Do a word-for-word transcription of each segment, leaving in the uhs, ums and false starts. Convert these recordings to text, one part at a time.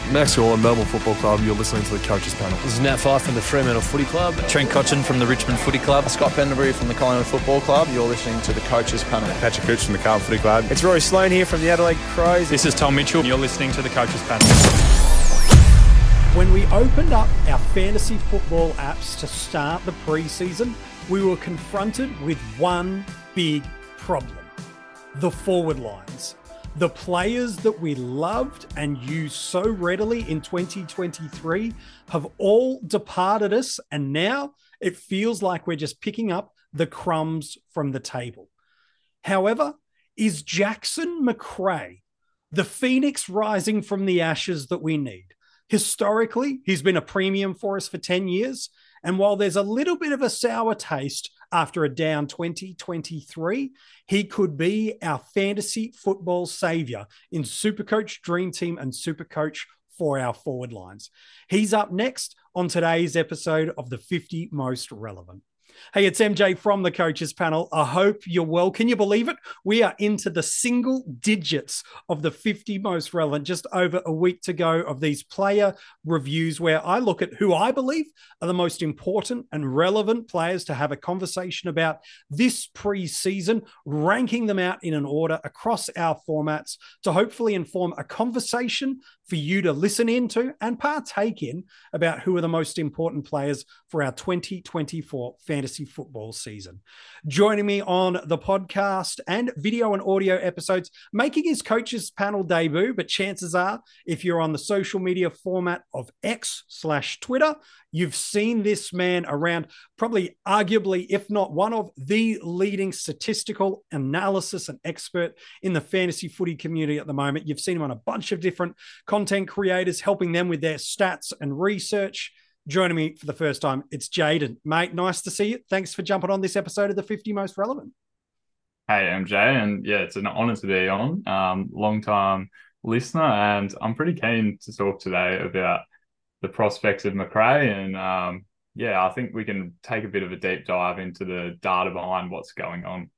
Max Gorlin, Melbourne Football Club. You're listening to the Coaches Panel. This is Nat Fyfe from the Fremantle Footy Club. Trent Cotchin from the Richmond Footy Club. Scott Pendlebury from the Collingwood Football Club. You're listening to the Coaches Panel. Patrick Cooch from the Carlton Footy Club. It's Rory Sloane here from the Adelaide Crows. This is Tom Mitchell. You're listening to the Coaches Panel. When we opened up our fantasy football apps to start the preseason, we were confronted with one big problem: the forward lines. The players that we loved and used so readily in twenty twenty-three have all departed us, and now it feels like we're just picking up the crumbs from the table. However, is Jackson Macrae the phoenix rising from the ashes that we need? Historically, he's been a premium for us for ten years, and while there's a little bit of a sour taste after a down twenty twenty-three, he could be our fantasy football savior in Supercoach, Dream Team, and Supercoach for our forward lines. He's up next on today's episode of the fifty Most Relevant. Hey, it's M J from the Coaches Panel. I hope you're well. Can you believe it? We are into the single digits of the fifty Most Relevant, just over a week to go of these player reviews where I look at who I believe are the most important and relevant players to have a conversation about this preseason, ranking them out in an order across our formats to hopefully inform a conversation for you to listen into and partake in about who are the most important players for our twenty twenty-four fantasy football season. Joining me on the podcast and video and audio episodes, making his Coaches Panel debut, but chances are, if you're on the social media format of X slash Twitter, you've seen this man around, probably arguably, if not one of the leading statistical analysis and expert in the fantasy footy community at the moment. You've seen him on a bunch of different content creators, helping them with their stats and research. Joining me for the first time, it's Jaden. Mate, nice to see you. Thanks for jumping on this episode of the fifty Most Relevant. Hey, M J, and yeah, it's an honour to be on. Um, long-time listener, and I'm pretty keen to talk today about the prospects of Macrae, and um, yeah, I think we can take a bit of a deep dive into the data behind what's going on.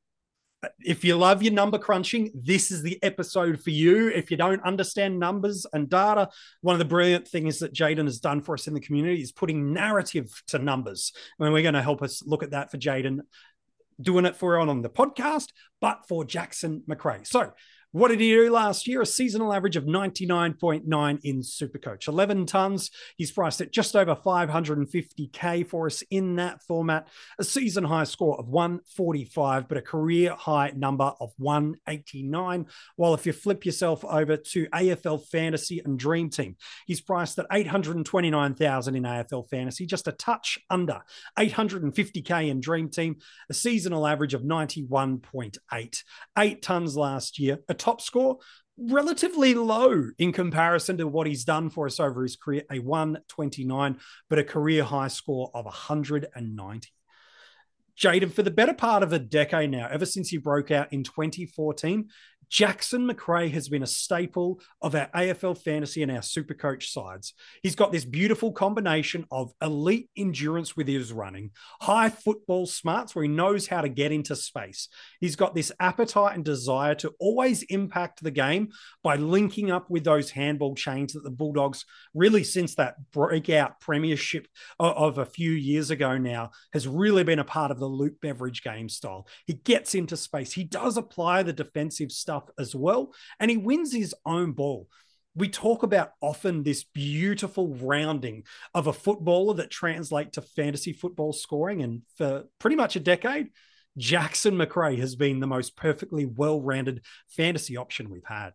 If you love your number crunching, this is the episode for you. If you don't understand numbers and data, one of the brilliant things that Jaden has done for us in the community is putting narrative to numbers. I mean, we're going to help us look at that for Jaden, doing it for on the podcast, but for Jackson Macrae. So what did he do last year? A seasonal average of ninety-nine point nine in Supercoach. eleven tons. He's priced at just over five hundred fifty K for us in that format. A season high score of one forty-five, but a career high number of one eighty-nine. While if you flip yourself over to A F L Fantasy and Dream Team, he's priced at eight hundred twenty-nine thousand in A F L Fantasy, just a touch under eight hundred fifty K in Dream Team. A seasonal average of ninety-one point eight. Eight tons last year. A top score, relatively low in comparison to what he's done for us over his career, a one twenty-nine, but a career high score of one hundred ninety. Jaden, for the better part of a decade now, ever since he broke out in twenty fourteen, Jackson Macrae has been a staple of our A F L Fantasy and our Supercoach sides. He's got this beautiful combination of elite endurance with his running, high football smarts where he knows how to get into space. He's got this appetite and desire to always impact the game by linking up with those handball chains that the Bulldogs, really since that breakout premiership of a few years ago now, has really been a part of the Luke Beveridge game style. He gets into space. He does apply the defensive stuff as well, and he wins his own ball. We talk about often this beautiful rounding of a footballer that translate to fantasy football scoring, and for pretty much a decade, Jackson Macrae has been the most perfectly well-rounded fantasy option we've had.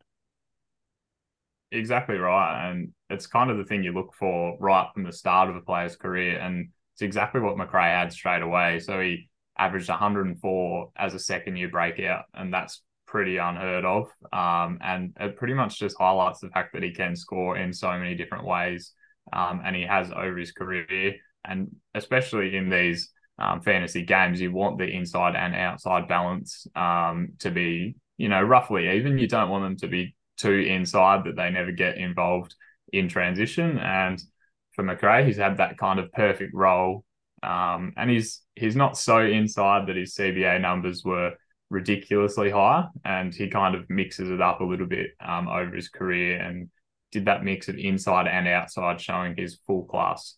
Exactly right, and it's kind of the thing you look for right from the start of a player's career, and it's exactly what Macrae had straight away. So he averaged one hundred four as a second-year breakout, and that's pretty unheard of. Um, and it pretty much just highlights the fact that he can score in so many different ways, um, and he has over his career. And especially in these um, fantasy games, you want the inside and outside balance um, to be, you know, roughly even. You don't want them to be too inside that they never get involved in transition. And for Macrae, he's had that kind of perfect role. Um, and he's he's not so inside that his C B A numbers were ridiculously high, and he kind of mixes it up a little bit um, over his career and did that mix of inside and outside, showing his full class.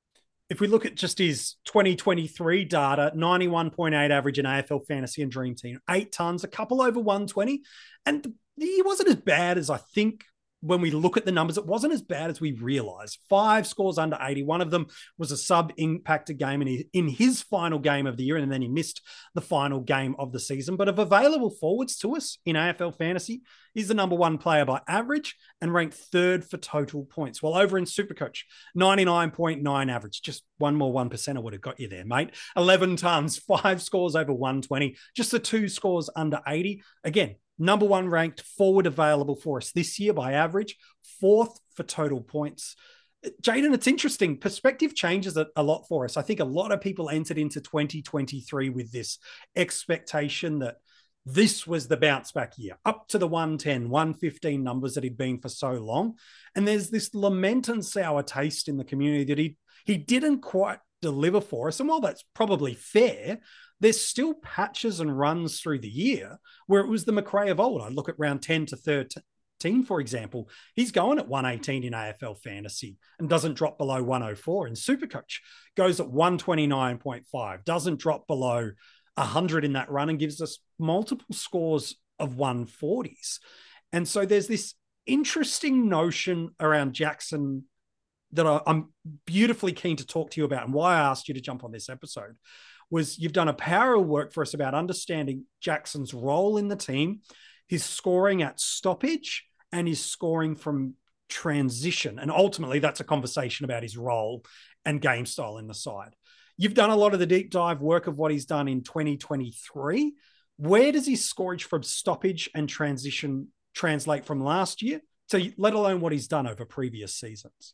If we look at just his twenty twenty-three data, ninety-one point eight average in A F L Fantasy and Dream Team, eight tons, a couple over one twenty. And he wasn't as bad as I think when we look at the numbers. It wasn't as bad as we realized. Five scores under eighty. One of them was a sub-impacted game in his, in his final game of the year, and then he missed the final game of the season. But of available forwards to us in A F L Fantasy, he's the number one player by average and ranked third for total points. While over in Supercoach, ninety-nine point nine average. Just one more one percent would have got you there, mate. eleven tons, five scores over one twenty. Just the two scores under eighty. Again, number one ranked forward available for us this year by average, fourth for total points. Jayden, it's interesting. Perspective changes a lot for us. I think a lot of people entered into twenty twenty-three with this expectation that this was the bounce back year, up to the one ten, one fifteen numbers that he'd been for so long. And there's this lament and sour taste in the community that he, he didn't quite deliver for us. And while that's probably fair, there's still patches and runs through the year where it was the Macrae of old. I look at round ten to thirteen, for example. He's going at one eighteen in A F L Fantasy and doesn't drop below one oh four. In Supercoach, goes at one twenty-nine point five, doesn't drop below one hundred in that run and gives us multiple scores of one forties. And so there's this interesting notion around Jackson that I'm beautifully keen to talk to you about, and why I asked you to jump on this episode was you've done a power of work for us about understanding Jackson's role in the team, his scoring at stoppage, and his scoring from transition. And ultimately, that's a conversation about his role and game style in the side. You've done a lot of the deep dive work of what he's done in twenty twenty-three. Where does his scorage from stoppage and transition translate from last year to, let alone what he's done over previous seasons?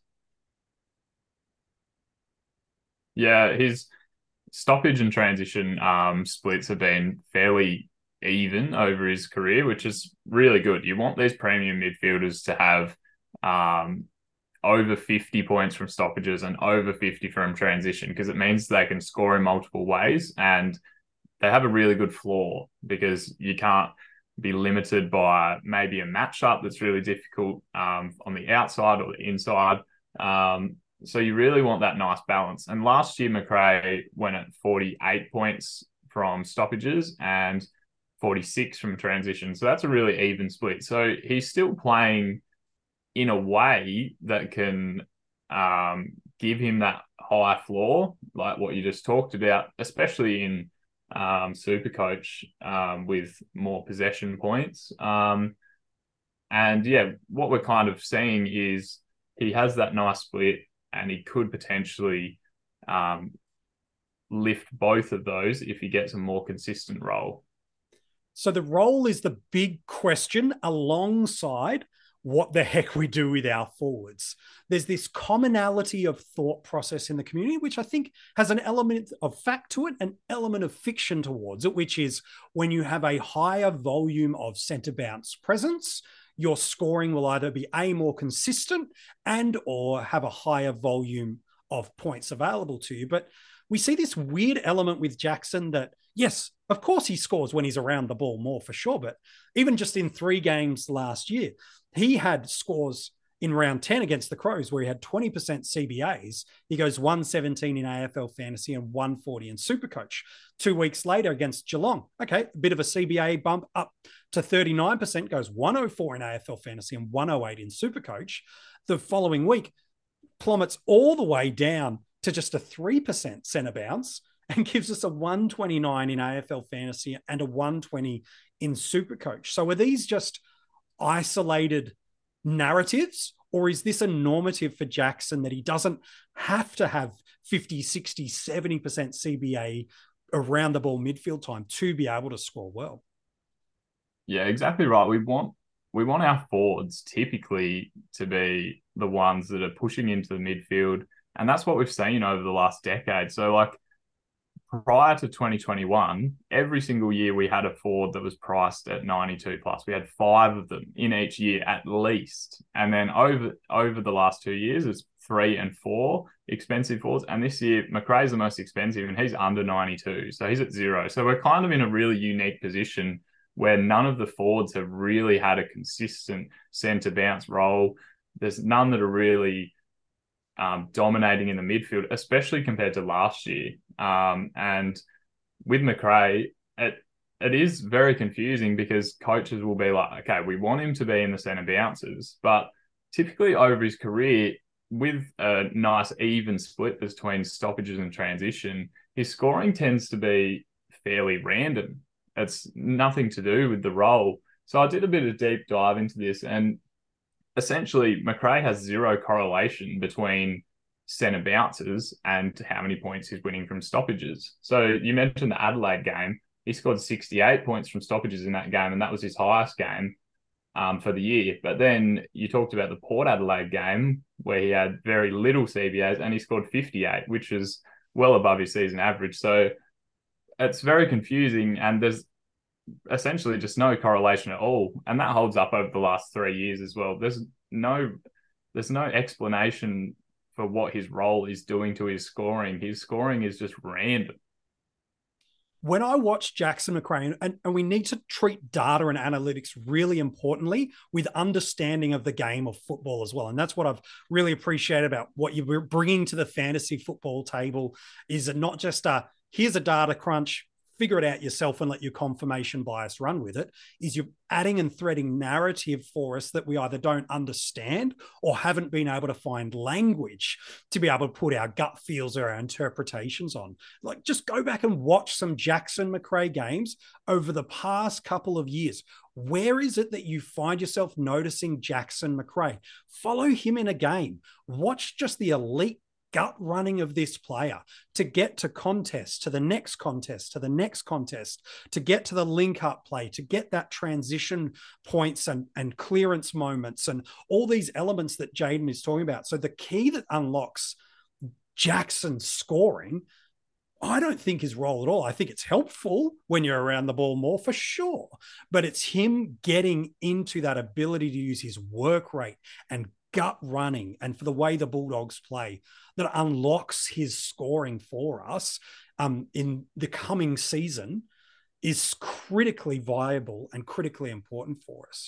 Yeah, his stoppage and transition um, splits have been fairly even over his career, which is really good. You want these premium midfielders to have um, over fifty points from stoppages and over fifty from transition, because it means they can score in multiple ways, and they have a really good floor because you can't be limited by maybe a matchup that's really difficult um, on the outside or the inside. Um, So you really want that nice balance. And last year, Macrae went at forty-eight points from stoppages and forty-six from transition. So that's a really even split. So he's still playing in a way that can um, give him that high floor, like what you just talked about, especially in um, Supercoach um, with more possession points. Um, and yeah, what we're kind of seeing is he has that nice split, and he could potentially um, lift both of those if he gets a more consistent role. So the role is the big question alongside what the heck we do with our forwards. There's this commonality of thought process in the community, which I think has an element of fact to it, an element of fiction towards it, which is when you have a higher volume of centre bounce presence, your scoring will either be A, more consistent, and or have a higher volume of points available to you. But we see this weird element with Jackson that, yes, of course he scores when he's around the ball more for sure. But even just in three games last year, he had scores in round ten against the Crows where he had twenty percent C B As. He goes one seventeen in A F L Fantasy and one forty in Supercoach. Two weeks later against Geelong, okay, a bit of a C B A bump up to thirty-nine percent, goes one oh four in A F L Fantasy and one oh eight in Supercoach. The following week plummets all the way down to just a three percent centre bounce and gives us a one twenty-nine in A F L Fantasy and a one twenty in Supercoach. So are these just isolated narratives, or is this a normative for Jackson that he doesn't have to have fifty, sixty, seventy percent C B A around the ball midfield time to be able to score well? Yeah, exactly right. We want we want our forwards typically to be the ones that are pushing into the midfield, and that's what we've seen over the last decade. So like prior to twenty twenty-one, every single year we had a forward that was priced at ninety-two plus. We had five of them in each year at least. And then over over the last two years, it's three and four expensive forwards. And this year, Macrae's the most expensive and he's under ninety-two. So he's at zero. So we're kind of in a really unique position where none of the forwards have really had a consistent centre bounce role. There's none that are really um, dominating in the midfield, especially compared to last year. Um, and with Macrae, it it is very confusing because coaches will be like, okay, we want him to be in the centre bounces, but typically over his career, with a nice even split between stoppages and transition, his scoring tends to be fairly random. It's nothing to do with the role. So I did a bit of deep dive into this, and essentially Macrae has zero correlation between centre bounces and how many points he's winning from stoppages. So you mentioned the Adelaide game. He scored sixty-eight points from stoppages in that game, and that was his highest game um, for the year. But then you talked about the Port Adelaide game where he had very little C B As and he scored fifty-eight, which is well above his season average. So it's very confusing, and there's essentially just no correlation at all. And that holds up over the last three years as well. There's no, there's no explanation for what his role is doing to his scoring. His scoring is just random. When I watch Jackson Macrae, and, and we need to treat data and analytics really importantly with understanding of the game of football as well. And that's what I've really appreciated about what you're bringing to the fantasy football table, is it not just a, here's a data crunch, figure it out yourself and let your confirmation bias run with it, is you're adding and threading narrative for us that we either don't understand or haven't been able to find language to be able to put our gut feels or our interpretations on. Like, just go back and watch some Jackson Macrae games over the past couple of years. Where is it that you find yourself noticing Jackson Macrae? Follow him in a game. Watch just the elite gut running of this player to get to contest, to the next contest, to the next contest, to get to the link up play, to get that transition points and, and clearance moments and all these elements that Jaden is talking about. So the key that unlocks Jackson's scoring, I don't think his role at all. I think it's helpful when you're around the ball more, for sure, but it's him getting into that ability to use his work rate and gut running and for the way the Bulldogs play that unlocks his scoring for us um, in the coming season is critically viable and critically important for us.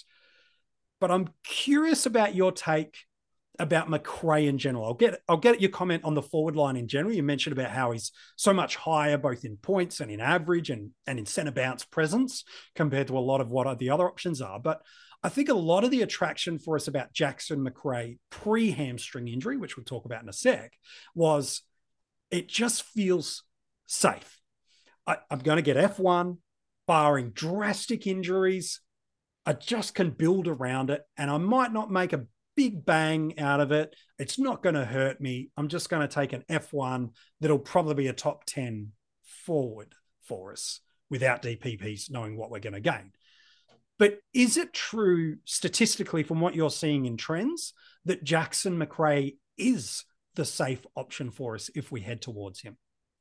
But I'm curious about your take about Macrae in general. I'll get I'll get your comment on the forward line in general. You mentioned about how he's so much higher both in points and in average and, and in centre bounce presence compared to a lot of what the other options are. But I think a lot of the attraction for us about Jackson Macrae pre-hamstring injury, which we'll talk about in a sec, was it just feels safe. I, I'm going to get F one, barring drastic injuries. I just can build around it, and I might not make a big bang out of it. It's not going to hurt me. I'm just going to take an F one that'll probably be a top ten forward for us without D P Ps, knowing what we're going to gain. But is it true statistically from what you're seeing in trends that Jackson Macrae is the safe option for us if we head towards him?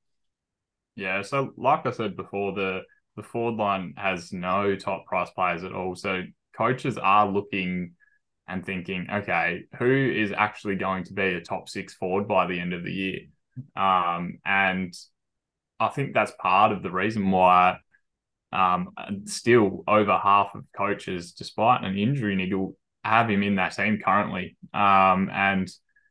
Yeah, so like I said before, the, the forward line has no top price players at all. So coaches are looking and thinking, okay, who is actually going to be a top six forward by the end of the year? Um, and I think that's part of the reason why Um, still over half of coaches, despite an injury niggle, have him in that team currently. Um, and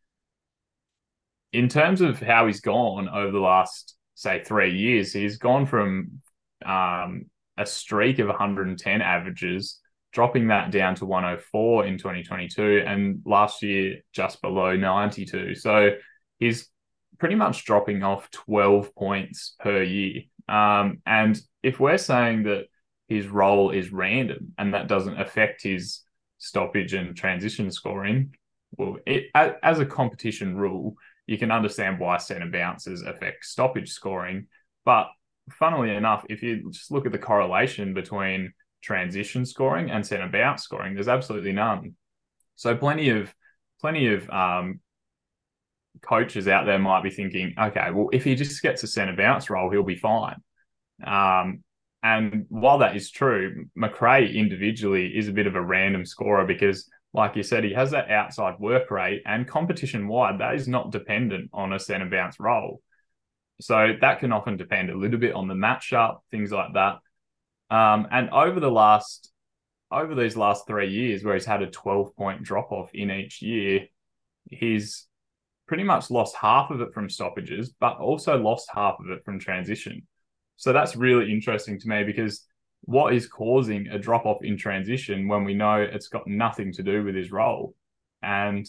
in terms of how he's gone over the last, say, three years, he's gone from um, a streak of one hundred ten averages, dropping that down to one oh four in twenty twenty-two, and last year just below ninety-two. So he's pretty much dropping off twelve points per year. Um, and if we're saying that his role is random and that doesn't affect his stoppage and transition scoring, well, it, as a competition rule, you can understand why centre bounces affect stoppage scoring. But funnily enough, if you just look at the correlation between transition scoring and centre bounce scoring, there's absolutely none. So plenty of plenty of um, coaches out there might be thinking, okay, well, if he just gets a centre bounce role, he'll be fine. Um, and while that is true, Macrae individually is a bit of a random scorer because, like you said, he has that outside work rate, and competition-wide, that is not dependent on a centre bounce role. So that can often depend a little bit on the matchup, things like that. Um, and over the last, over these last three years where he's had a twelve point drop off in each year, he's pretty much lost half of it from stoppages, but also lost half of it from transition. So that's really interesting to me, because what is causing a drop off in transition when we know it's got nothing to do with his role? And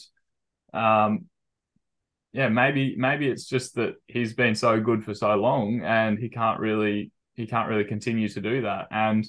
um, yeah, maybe maybe it's just that he's been so good for so long and he can't really he can't really continue to do that. And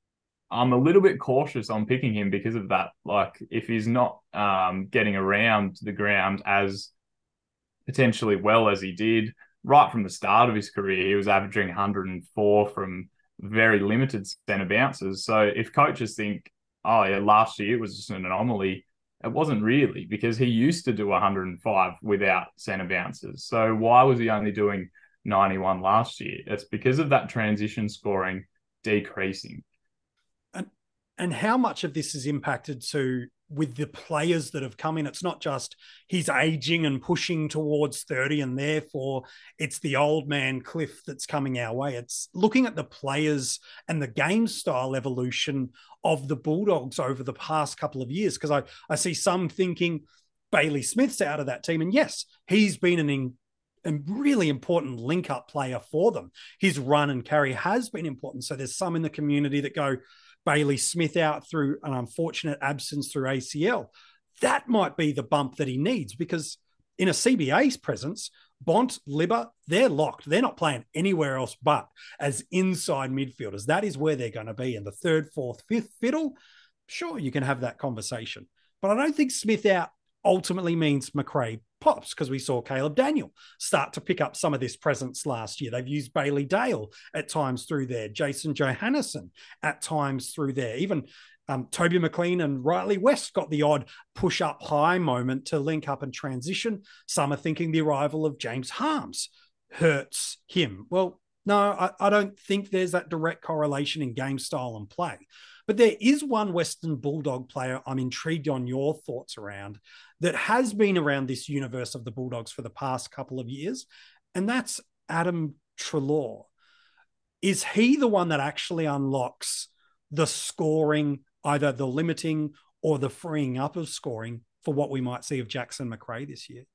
I'm a little bit cautious on picking him because of that. Like, if he's not um, getting around the ground as potentially well as he did right from the start of his career, he was averaging one hundred four from very limited centre bounces. So if coaches think, oh yeah, last year was just an anomaly, it wasn't really, because he used to do one hundred five without centre bounces. So why was he only doing ninety-one last year? It's because of that transition scoring decreasing. And, and how much of this is impacted to with the players that have come in? It's not just he's aging and pushing towards thirty and therefore it's the old man Cliff that's coming our way. It's looking at the players and the game style evolution of the Bulldogs over the past couple of years. Because I, I see some thinking Bailey Smith's out of that team. And yes, he's been an in, a really important link-up player for them. His run and carry has been important. So there's some in the community that go, Bailey Smith out through an unfortunate absence through A C L. That might be the bump that he needs, because in a C B A's presence, Bont, Libba, they're locked. They're not playing anywhere else but as inside midfielders. That is where they're going to be. And the third, fourth, fifth fiddle, sure, you can have that conversation. But I don't think Smith out ultimately means Macrae pops, because we saw Caleb Daniel start to pick up some of this presence last year. They've used Bailey Dale at times through there, Jason Johannesson at times through there. Even um, Toby McLean and Riley West got the odd push-up high moment to link up and transition. Some are thinking the arrival of James Harms hurts him. Well, no, I, I don't think there's that direct correlation in game style and play. But there is one Western Bulldog player I'm intrigued on your thoughts around that has been around this universe of the Bulldogs for the past couple of years, and that's Adam Treloar. Is he the one that actually unlocks the scoring, either the limiting or the freeing up of scoring for what we might see of Jackson Macrae this year?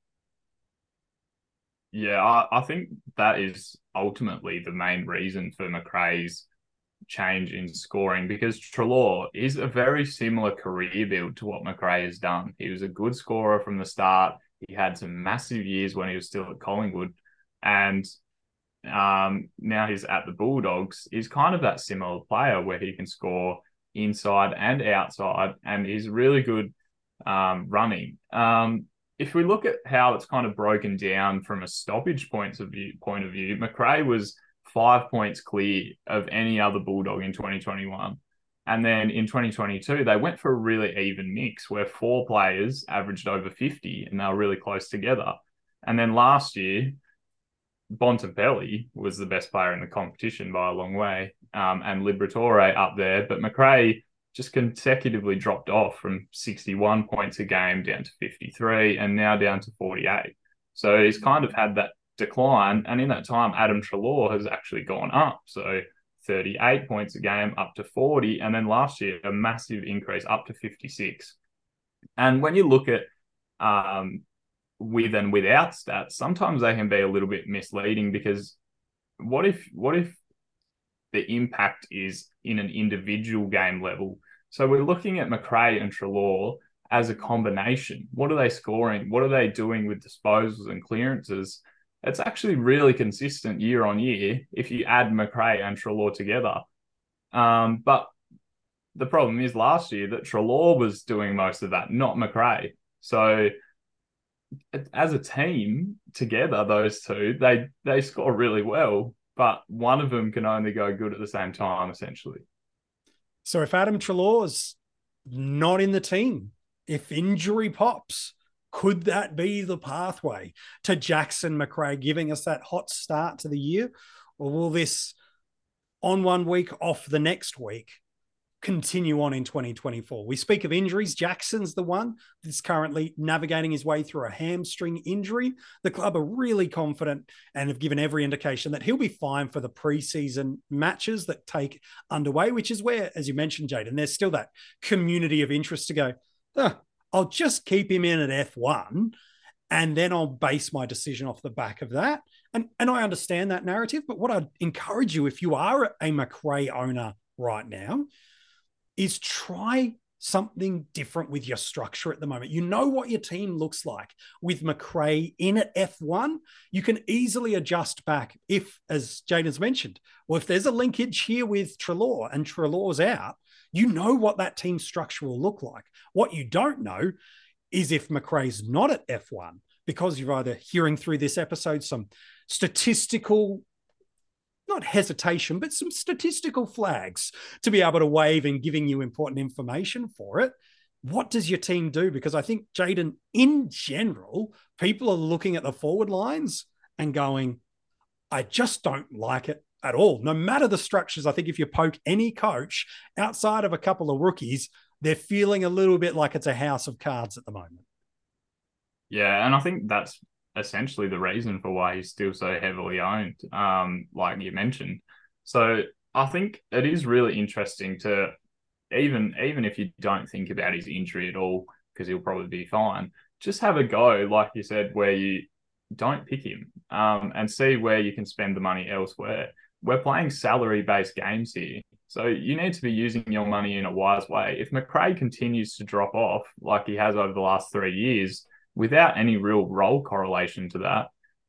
Yeah, I, I think that is ultimately the main reason for Macrae's change in scoring, because Treloar is a very similar career build to what Macrae has done. He was a good scorer from the start. He had some massive years when he was still at Collingwood, and um, now he's at the Bulldogs. He's kind of that similar player where he can score inside and outside, and he's really good um, running. Um, if we look at how it's kind of broken down from a stoppage points of view, point of view, Macrae was five points clear of any other Bulldog in twenty twenty-one. And then in twenty twenty-two, they went for a really even mix where four players averaged over fifty and they were really close together. And then last year, Bontempelli was the best player in the competition by a long way, um, and Liberatore up there. But Macrae just consecutively dropped off from sixty-one points a game down to fifty-three and now down to forty-eight. So he's kind of had that decline, and in that time Adam Treloar has actually gone up, so thirty-eight points a game up to forty, and then last year a massive increase up to fifty-six. And when you look at um with and without stats, sometimes they can be a little bit misleading, because what if what if the impact is in an individual game level? So we're looking at Macrae and Treloar as a combination. What are they scoring? What are they doing with disposals and clearances? It's actually really consistent year on year if you add Macrae and Treloar together. Um, but the problem is last year that Treloar was doing most of that, not Macrae. So as a team together, those two, they they score really well, but one of them can only go good at the same time, essentially. So if Adam Treloar's not in the team, if injury pops, could that be the pathway to Jackson Macrae giving us that hot start to the year? Or will this on one week, off the next week continue on in twenty twenty-four. We speak of injuries. Jackson's the one that's currently navigating his way through a hamstring injury. The club are really confident and have given every indication that he'll be fine for the preseason matches that take underway, which is where, as you mentioned, Jayden, there's still that community of interest to go, oh, I'll just keep him in at F one and then I'll base my decision off the back of that. And, and I understand that narrative, but what I'd encourage you, if you are a Macrae owner right now, is try something different with your structure at the moment. You know what your team looks like with Macrae in at F one. You can easily adjust back if, as Jayden's mentioned, well, if there's a linkage here with Treloar and Treloar's out, you know what that team structure will look like. What you don't know is if Macrae's not at F one, because you're either hearing through this episode some statistical not hesitation, but some statistical flags to be able to wave and giving you important information for it. What does your team do? Because I think, Jayden, in general, people are looking at the forward lines and going, I just don't like it at all. No matter the structures, I think if you poke any coach outside of a couple of rookies, they're feeling a little bit like it's a house of cards at the moment. Yeah, and I think that's essentially the reason for why he's still so heavily owned, um, like you mentioned. So I think it is really interesting to, even even if you don't think about his injury at all, because he'll probably be fine, just have a go, like you said, where you don't pick him um, and see where you can spend the money elsewhere. We're playing salary-based games here, so you need to be using your money in a wise way. If Macrae continues to drop off like he has over the last three years, without any real role correlation to that,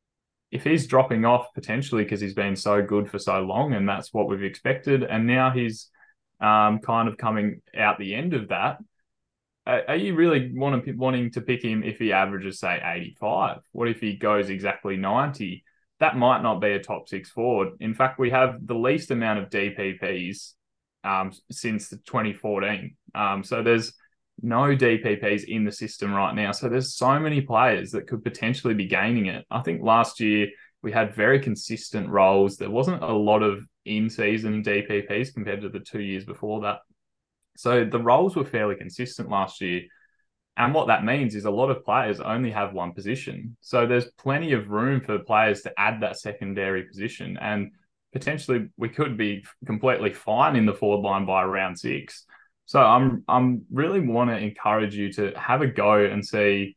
if he's dropping off potentially because he's been so good for so long and that's what we've expected, and now he's um, kind of coming out the end of that, are, are you really want to, wanting to pick him if he averages, say, eighty-five? What if he goes exactly ninety? That might not be a top six forward. In fact, we have the least amount of D P Ps um, since twenty fourteen. Um, so there's no D P Ps in the system right now. So there's so many players that could potentially be gaining it. I think last year we had very consistent roles. There wasn't a lot of in-season D P Ps compared to the two years before that. So the roles were fairly consistent last year. And what that means is a lot of players only have one position. So there's plenty of room for players to add that secondary position. And potentially we could be completely fine in the forward line by round six. So I'm I'm really want to encourage you to have a go and see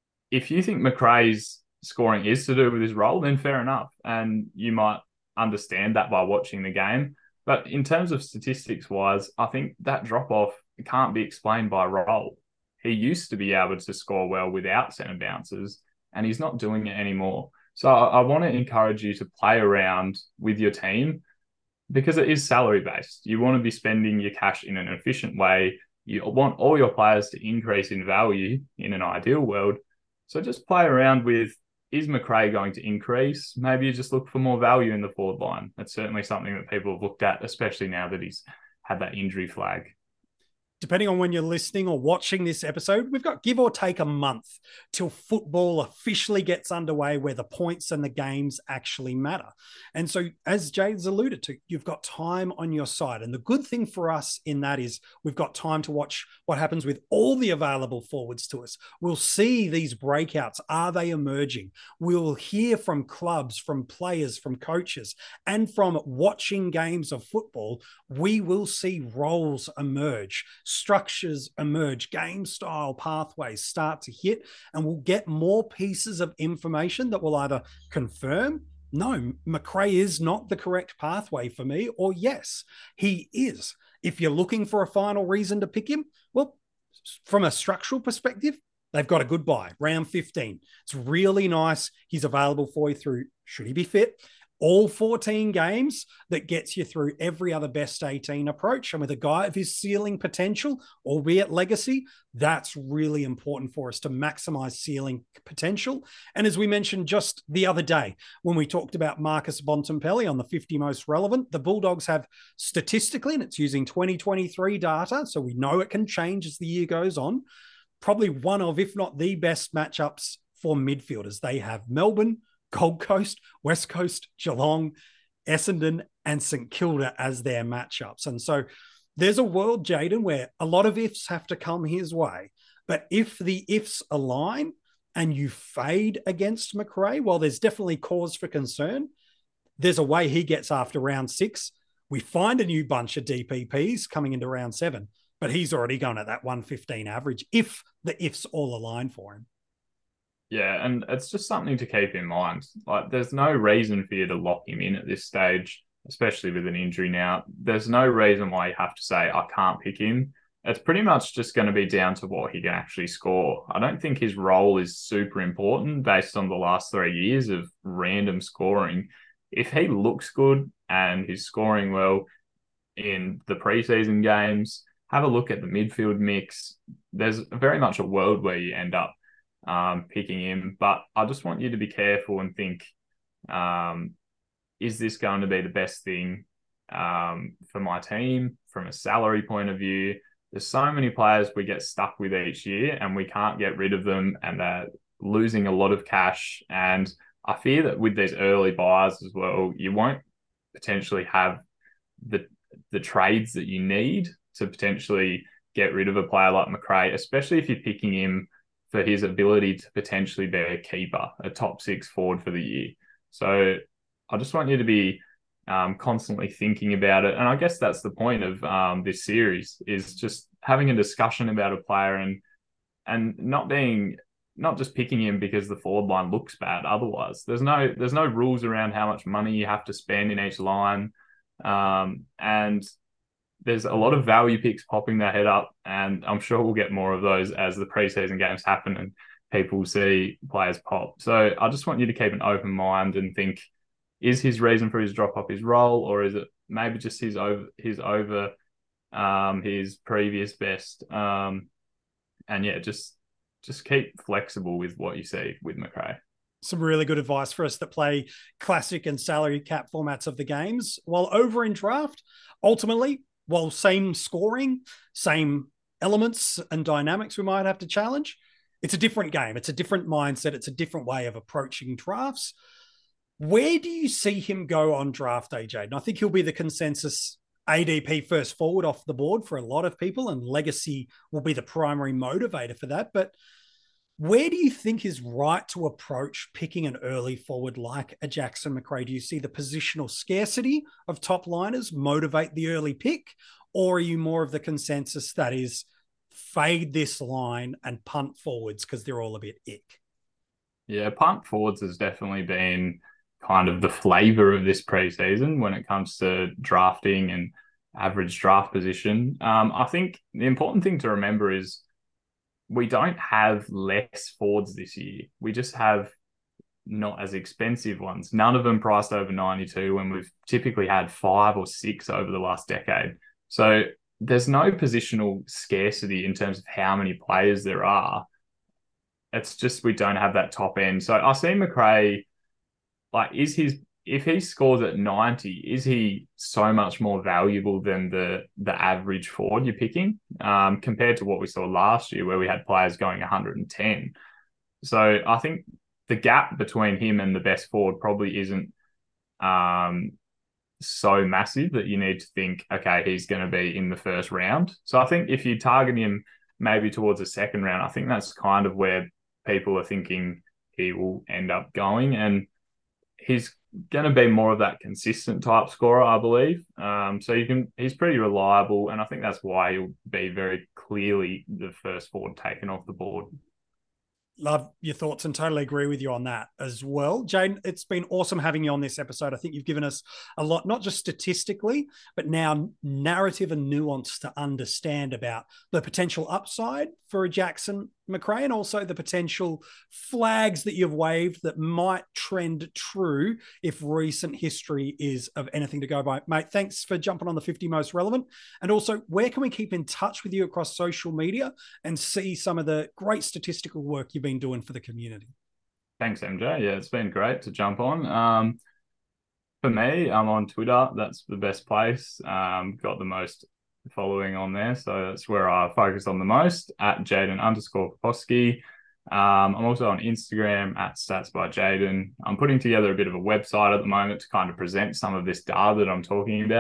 if you think Macrae's scoring is to do with his role, then fair enough. And you might understand that by watching the game. But in terms of statistics wise, I think that drop off can't be explained by role. He used to be able to score well without centre bounces, and he's not doing it anymore. So I, I want to encourage you to play around with your team, because it is salary-based. You want to be spending your cash in an efficient way. You want all your players to increase in value in an ideal world. So just play around with, is Macrae going to increase? Maybe you just look for more value in the forward line. That's certainly something that people have looked at, especially now that he's had that injury flag. Depending on when you're listening or watching this episode, we've got give or take a month till football officially gets underway, where the points and the games actually matter. And so, as Jayden's alluded to, you've got time on your side. And the good thing for us in that is we've got time to watch what happens with all the available forwards to us. We'll see these breakouts. Are they emerging? We'll hear from clubs, from players, from coaches, and from watching games of football. We will see roles emerge, structures emerge, game style pathways start to hit, and we'll get more pieces of information that will either confirm, no, Macrae is not the correct pathway for me, or yes, he is. If you're looking for a final reason to pick him, well, from a structural perspective, they've got a good buy, round fifteen. It's really nice. He's available for you through, should he be fit, all fourteen games. That gets you through every other best eighteen approach. And with a guy of his ceiling potential, albeit legacy, that's really important for us to maximize ceiling potential. And as we mentioned just the other day, when we talked about Marcus Bontempelli on the fifty most relevant, the Bulldogs have statistically, and it's using twenty twenty-three data, so we know it can change as the year goes on, probably one of, if not the best matchups for midfielders. They have Melbourne, Gold Coast, West Coast, Geelong, Essendon, and St Kilda as their matchups. And so there's a world, Jaden, where a lot of ifs have to come his way. But if the ifs align and you fade against Macrae, well, there's definitely cause for concern. There's a way he gets after round six. We find a new bunch of D P Ps coming into round seven, but he's already going at that one fifteen average if the ifs all align for him. Yeah, and it's just something to keep in mind. Like, there's no reason for you to lock him in at this stage, especially with an injury now. There's no reason why you have to say, I can't pick him. It's pretty much just going to be down to what he can actually score. I don't think his role is super important based on the last three years of random scoring. If he looks good and he's scoring well in the preseason games, have a look at the midfield mix. There's very much a world where you end up um, picking him. But I just want you to be careful and think, um, is this going to be the best thing um, for my team from a salary point of view? There's so many players we get stuck with each year and we can't get rid of them, and they're losing a lot of cash. And I fear that with these early buys as well, you won't potentially have the the trades that you need to potentially get rid of a player like Macrae, especially if you're picking him for his ability to potentially be a keeper, a top six forward for the year. So I just want you to be um, constantly thinking about it. And I guess that's the point of um, this series, is just having a discussion about a player and and not being... not just picking him because the forward line looks bad. Otherwise, there's no there's no rules around how much money you have to spend in each line, um, and there's a lot of value picks popping their head up, and I'm sure we'll get more of those as the preseason games happen and people see players pop. So I just want you to keep an open mind and think: is his reason for his drop off his role, or is it maybe just his over his over um, his previous best? Um, and yeah, just. Just keep flexible with what you see with Macrae. Some really good advice for us that play classic and salary cap formats of the games. While over in draft, ultimately, while same scoring, same elements and dynamics we might have to challenge, it's a different game. It's a different mindset. It's a different way of approaching drafts. Where do you see him go on draft day, Jaden? I think he'll be the consensus A D P first forward off the board for a lot of people, and legacy will be the primary motivator for that. But where do you think is right to approach picking an early forward like a Jackson Macrae? Do you see the positional scarcity of top liners motivate the early pick, or are you more of the consensus that is fade this line and punt forwards because they're all a bit ick? Yeah, punt forwards has definitely been kind of the flavour of this preseason when it comes to drafting and average draft position. Um, I think the important thing to remember is we don't have less forwards this year. We just have not as expensive ones. None of them priced over ninety-two when we've typically had five or six over the last decade. So there's no positional scarcity in terms of how many players there are. It's just we don't have that top end. So I see Macrae, like, is his if he scores at ninety, is he so much more valuable than the the average forward you're picking um, compared to what we saw last year where we had players going one hundred ten? So I think the gap between him and the best forward probably isn't um, so massive that you need to think, okay, he's going to be in the first round. So I think if you target him maybe towards the second round, I think that's kind of where people are thinking he will end up going. And he's going to be more of that consistent type scorer, I believe. Um, so you can, he's pretty reliable, and I think that's why he'll be very clearly the first forward taken off the board. Love your thoughts and totally agree with you on that as well. Jaden, it's been awesome having you on this episode. I think you've given us a lot, not just statistically, but now narrative and nuance to understand about the potential upside for a Jackson Macrae, and also the potential flags that you've waved that might trend true if recent history is of anything to go by. Mate, thanks for jumping on the fifty most relevant. And also, where can we keep in touch with you across social media and see some of the great statistical work you've been doing for the community? Thanks, M J. Yeah, it's been great to jump on. Um, for me, I'm on Twitter. That's the best place. Um, got the most following on there, so that's where I focus on the most, at Jaden underscore Poposky. Um, I'm also on Instagram at Stats by Jaden. I'm putting together a bit of a website at the moment to kind of present some of this data that I'm talking about.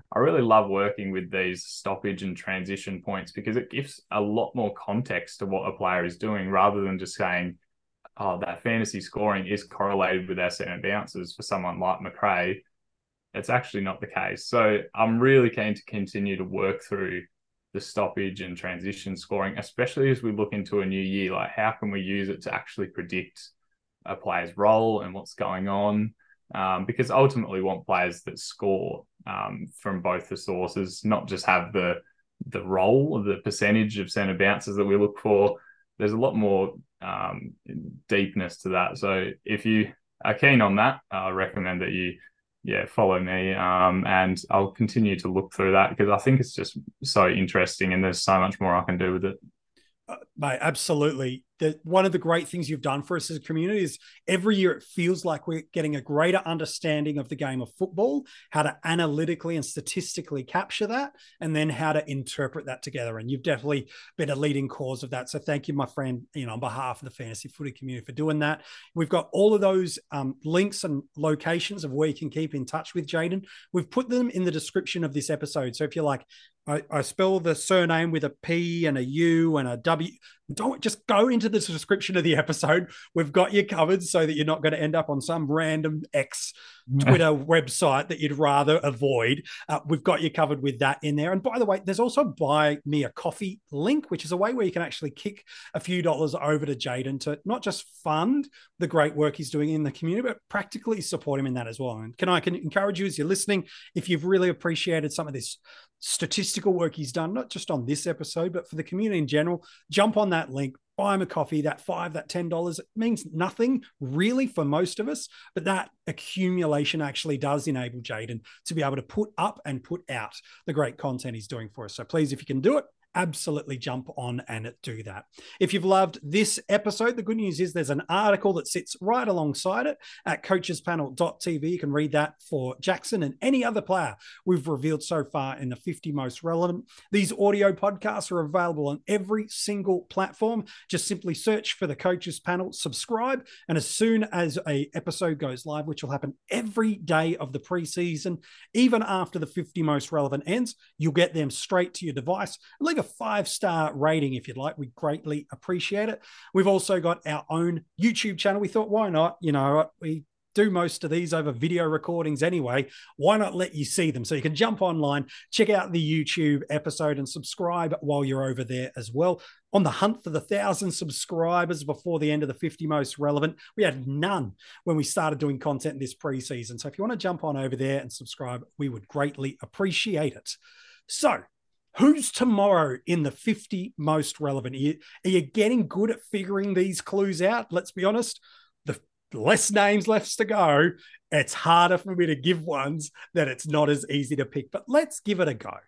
I really love working with these stoppage and transition points because it gives a lot more context to what a player is doing rather than just saying, oh, that fantasy scoring is correlated with our centre bounces for someone like Macrae. It's actually not the case. So I'm really keen to continue to work through the stoppage and transition scoring, especially as we look into a new year. Like, how can we use it to actually predict a player's role and what's going on? Um, because ultimately we want players that score um, from both the sources, not just have the the role of the percentage of centre bounces that we look for. There's a lot more um, deepness to that. So if you are keen on that, I recommend that you yeah, follow me. Um, and I'll continue to look through that because I think it's just so interesting and there's so much more I can do with it. Uh, mate, absolutely. The, one of the great things you've done for us as a community is every year it feels like we're getting a greater understanding of the game of football, how to analytically and statistically capture that, and then how to interpret that together. And you've definitely been a leading cause of that. So thank you, my friend, you know, on behalf of the fantasy footy community for doing that. We've got all of those um, links and locations of where you can keep in touch with Jayden. We've put them in the description of this episode. So if you're like, I, I spell the surname with a P and a U and a W, don't just go into the description of the episode. We've got you covered so that you're not going to end up on some random X Twitter website that you'd rather avoid. Uh, we've got you covered with that in there. And by the way, there's also buy me a coffee link, which is a way where you can actually kick a few dollars over to Jayden to not just fund the great work he's doing in the community, but practically support him in that as well. And can I can encourage you as you're listening, if you've really appreciated some of this statistical work he's done, not just on this episode, but for the community in general, jump on that link, buy him a coffee. That five, that ten dollars, it means nothing really for most of us, but that accumulation actually does enable Jayden to be able to put up and put out the great content he's doing for us. So please, if you can do it, absolutely jump on and do that. If you've loved this episode, the good news is there's an article that sits right alongside it at coaches panel dot t v. You can read that for Jackson and any other player we've revealed so far in the fifty most relevant. These audio podcasts are available on every single platform. Just simply search for the Coaches Panel, subscribe, and as soon as a episode goes live, which will happen every day of the preseason, even after the fifty most relevant ends, you'll get them straight to your device. Leave a five-star rating if you'd like. We greatly appreciate it. We've also got our own YouTube channel. We thought, why not? You know, we do most of these over video recordings anyway. Why not let you see them? So you can jump online, check out the YouTube episode and subscribe while you're over there as well. On the hunt for the thousand subscribers before the end of the fifty most relevant. We had none when we started doing content this preseason. So if you want to jump on over there and subscribe, we would greatly appreciate it. So who's tomorrow in the fifty most relevant? Are you, are you getting good at figuring these clues out? Let's be honest, the less names left to go, it's harder for me to give ones that it's not as easy to pick. But let's give it a go.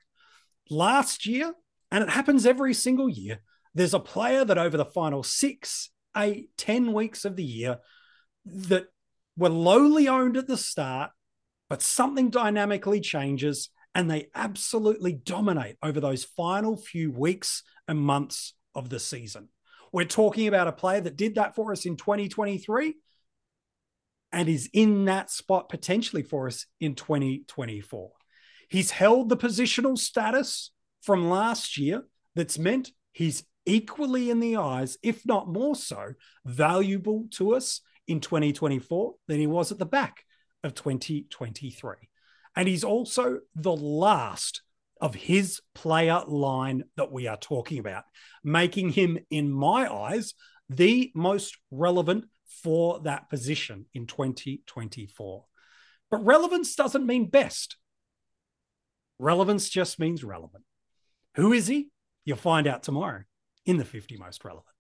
Last year, and it happens every single year, there's a player that over the final six, eight, ten weeks of the year that were lowly owned at the start, but something dynamically changes and they absolutely dominate over those final few weeks and months of the season. We're talking about a player that did that for us in twenty twenty-three and is in that spot potentially for us in twenty twenty-four. He's held the positional status from last year that's meant he's equally in the eyes, if not more so, valuable to us in twenty twenty-four than he was at the back of twenty twenty-three. And he's also the last of his player line that we are talking about, making him, in my eyes, the most relevant for that position in twenty twenty-four. But relevance doesn't mean best. Relevance just means relevant. Who is he? You'll find out tomorrow in the fifty most relevant.